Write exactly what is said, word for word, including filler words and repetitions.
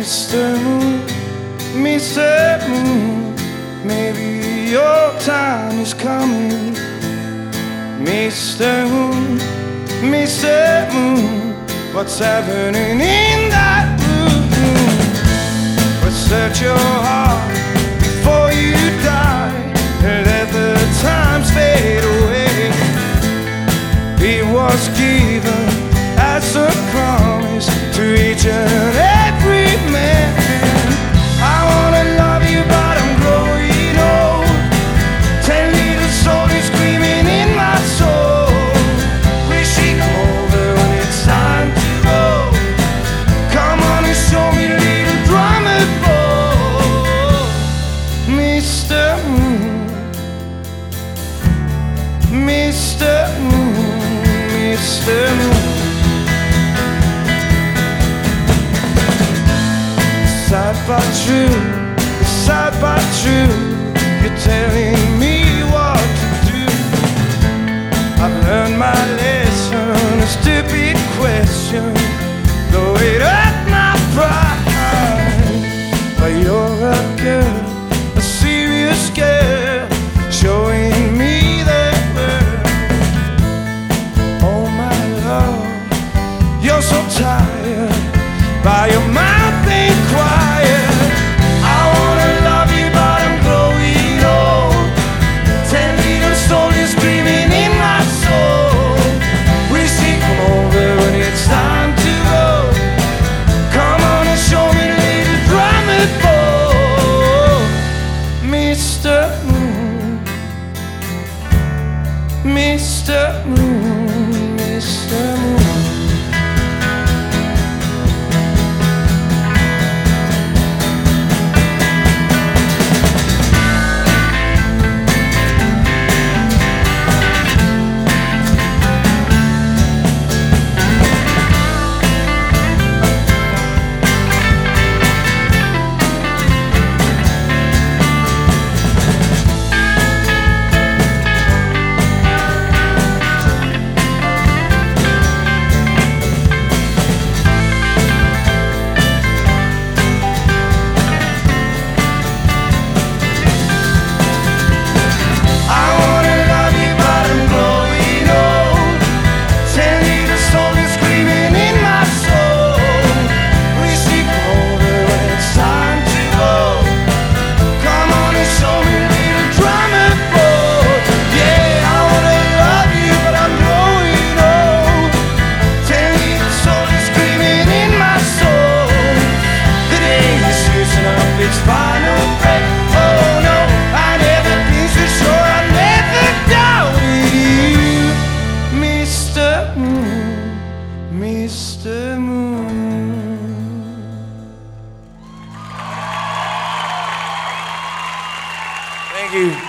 Mister Moon, Mister Moon, maybe your time is coming. Mister Moon, Mister Moon, what's happening in that room? Research your heart before you die, and let the times fade away. It was given as a promise to each and every man. I wanna love you, but I'm growing old. Ten little soldiers screaming in my soul. Wish it over when it's time to go. Come on and show me, little drummer boy. Mister Moon, Mister Moon, Mister Moon. Sad but true, sad but true, you're telling me what to do. I've learned my lesson, a stupid question, though it hurt my pride. But you're a girl, a serious girl, showing me the world. Oh my love, you're so tired by your mouth being quiet. I wanna love you, but I'm growing old. Ten little soldiers screaming in my soul. Wish it come over when it's time to go. Come on and show me, little drummer boy. Mister Moon, Mister Moon, Mister Moon. Mister Moon. Thank you.